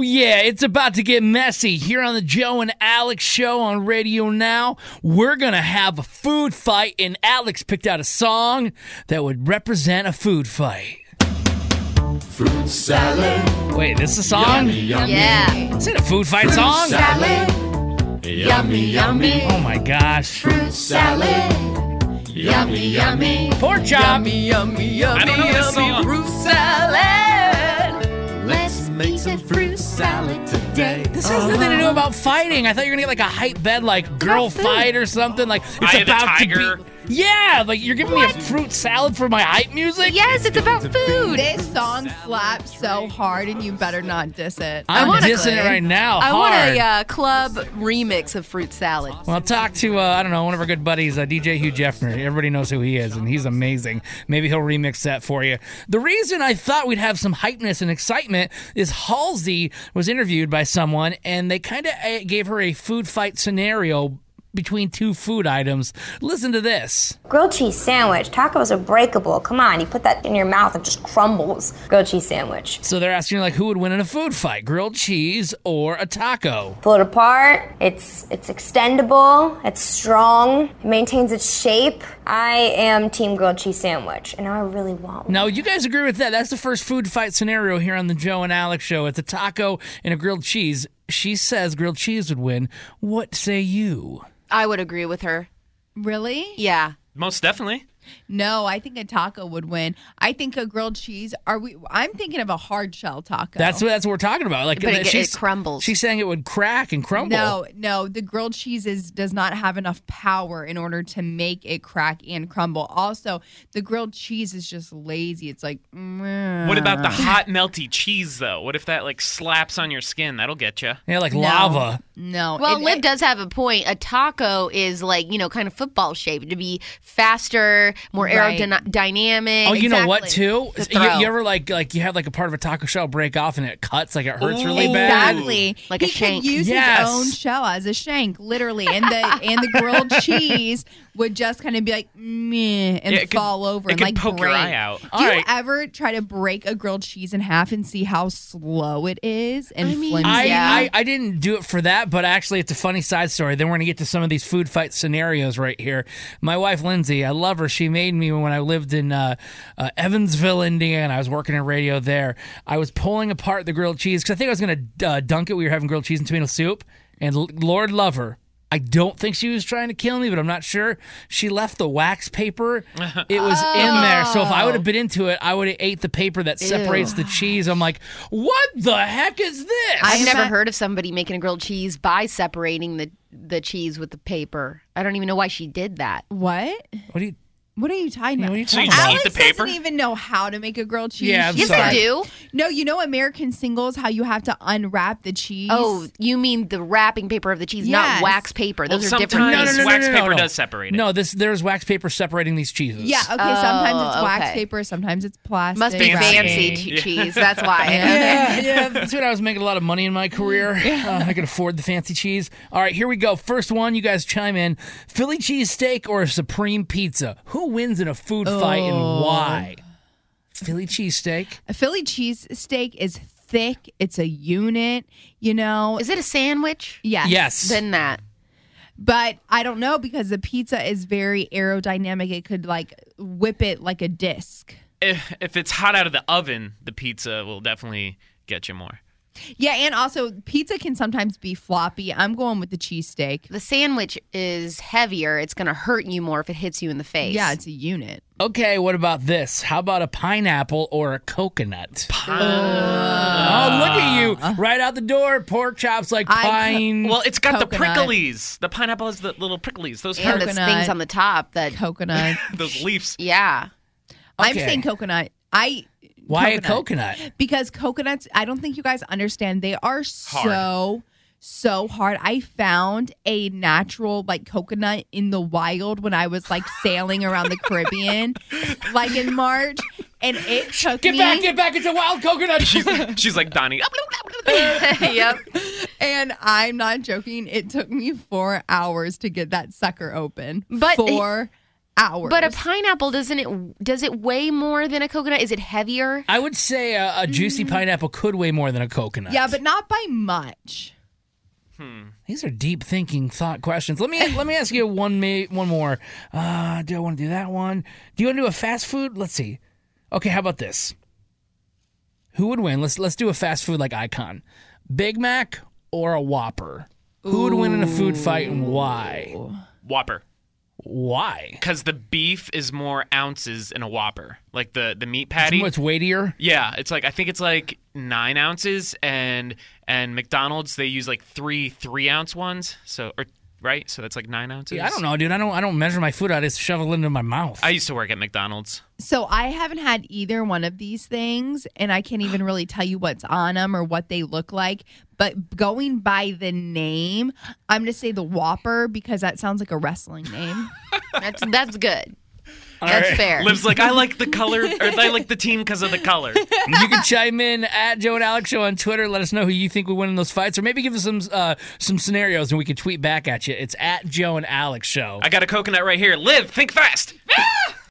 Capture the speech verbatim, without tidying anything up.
yeah, it's about to get messy here on the Joe and Alex show on Radio Now. We're going to have a food fight, and Alex picked out a song that would represent a food fight. Fruit salad. Wait, this is a song? Yummy, yummy. Yeah. Is it a food fight Fruit song? salad. Yummy, yummy. Oh my gosh. Fruit salad. Yummy, yummy. Pork chop. Yummy, yummy, yummy, I don't know this yummy song. fruit salad. Let's make some fruit salad today. This has nothing to do about fighting. I thought you were going to get like a hype bed, like girl fight or something. Like it's Eye of the about Tiger. to be. Yeah, like you're giving me a fruit salad for my hype music? Yes, it's about food. This song slaps so hard, and you better not diss it. I'm want a- dissing it right now. I hard. want a uh, club remix of fruit salad. Well, I'll talk to, uh, I don't know, one of our good buddies, uh, D J Hugh Jeffner. Everybody knows who he is, and he's amazing. Maybe he'll remix that for you. The reason I thought we'd have some hypeness and excitement is Halsey was interviewed by someone, and they kind of uh, gave her a food fight scenario between two food items. Listen to this. Grilled cheese sandwich. Tacos are breakable. Come on, you put that in your mouth, it just crumbles. Grilled cheese sandwich. So they're asking, like, who would win in a food fight, grilled cheese or a taco? Pull it apart. It's it's extendable. It's strong. It maintains its shape. I am team grilled cheese sandwich, and I really want one. Now, you guys agree with that? That's the first food fight scenario here on the Joe and Alex show. It's a taco and a grilled cheese. She says grilled cheese would win. What say you? I would agree with her. Really? Yeah. Most definitely. No, I think a taco would win. I think a grilled cheese. Are we? I'm thinking of a hard shell taco. That's what that's what we're talking about. Like, But it- she's, it crumbles. She's saying it would crack and crumble. No, no, the grilled cheese is, does not have enough power in order to make it crack and crumble. Also, the grilled cheese is just lazy. It's like, meh. What about the hot melty cheese though? What if that like slaps on your skin? That'll get you. Yeah, like No. lava. No. Well, it- Liv it- does have a point. A taco is like, you know, kind of football shaped to be faster, more Right. aerodynamic. Oh, you know what Exactly. too? To You, throw. you ever like like you have like a part of a taco shell break off and it cuts, like it hurts really Ooh. bad. Exactly. Like a he shank. could use Yes. his own shell as a shank, literally, and the and the grilled cheese would just kind of be like meh and Yeah, it could- fall over it and could like poke break. your eye out. Do All you right. ever try to break a grilled cheese in half and see how slow it is and I mean, flimsy? I, Yeah. I, I didn't do it for that, but actually it's a funny side story. Then we're going to get to some of these food fight scenarios right here. My wife, Lindsay, I love her. She made me when I lived in uh, uh, Evansville, Indiana. I was working in radio there. I was pulling apart the grilled cheese because I think I was going to uh, dunk it. We were having grilled cheese and tomato soup. And l- Lord love her. I don't think she was trying to kill me, but I'm not sure. She left the wax paper. It was in there. So if I would have been into it, I would have ate the paper that separates the cheese. I'm like, what the heck is this? I've I'm never not- heard of somebody making a grilled cheese by separating the, the cheese with the paper. I don't even know why she did that. What? what do you... What are you talking Yeah, about? what are you So you talking just about? eat Alex the paper? doesn't even know how to make a grilled cheese. Yeah, I'm She's Yes, sorry. I do. No, you know American Singles, how you have to unwrap the cheese? Oh, you mean the wrapping paper of the cheese, Yes. not wax paper. Well, Those are sometimes different. No, no, no, no, wax no, no, paper no. does separate it. No, this there's wax paper separating these cheeses. Yeah, okay, sometimes it's Oh, wax okay. paper, sometimes it's plastic. Must be Fancy. fancy che- cheese. That's why. Yeah, yeah. That's when I was making a lot of money in my career. Uh, I could afford the fancy cheese. All right, here we go. First one, you guys chime in. Philly cheesesteak or a supreme pizza? Who wins in a food fight and why? Philly cheesesteak. A Philly cheese steak is thick. It's a unit, you know. Is it a sandwich? Yes. Yes. Then that. But I don't know because the pizza is very aerodynamic. It could like whip it like a disc. If, if it's hot out of the oven, the pizza will definitely get you more. Yeah, and also pizza can sometimes be floppy. I'm going with the cheesesteak. The sandwich is heavier. It's going to hurt you more if it hits you in the face. Yeah, it's a unit. Okay, what about this? How about a pineapple or a coconut? Oh, look at you. Right out the door, pork chops like I co- pine. Well, it's got the Coconut. pricklies. The pineapple has the little pricklies. Those and hurt. the Coconut. things on the top that. Coconut. Those leaves. Yeah. I'm Okay. saying coconut. I Why a coconut? Because coconuts, I don't think you guys understand. They are so, so hard. I found a natural like coconut in the wild when I was like sailing around the Caribbean, like in March, and it took Get me. back, get back. It's a wild coconut. She's, she's like Donnie. Yep. And I'm not joking. It took me four hours to get that sucker open. But- four hours. But a pineapple doesn't it? Does it weigh more than a coconut? Is it heavier? I would say a, a juicy pineapple could weigh more than a coconut. yeah, but not by much. These are deep thinking thought questions. Let me let me ask you one ma- one more. Uh, do I want to do that one? Do you want to do a fast food? Let's see. Okay, how about this? Who would win? Let's let's do a fast food like icon. Big Mac or a Whopper? Who would win in a food fight and why? Whopper. Why? Because the beef is more ounces in a Whopper. Like the, the meat patty. It's weightier. Yeah, it's like I think it's like nine ounces, and and McDonald's they use like three three ounce ones. So or right, so that's like nine ounces. Yeah, I don't know, dude. I don't I don't measure my food. I just shovel it into my mouth. I used to work at McDonald's. So I haven't had either one of these things, and I can't even really tell you what's on them or what they look like. But going by the name, I'm going to say the Whopper because that sounds like a wrestling name. That's that's good. That's right. fair. Liv's like I like the color, or I like the team because of the color. You can chime in at Joe and Alex Show on Twitter. Let us know who you think would win in those fights, or maybe give us some uh, some scenarios and we can tweet back at you. It's at Joe and Alex Show. I got a coconut right here. Liv, think fast.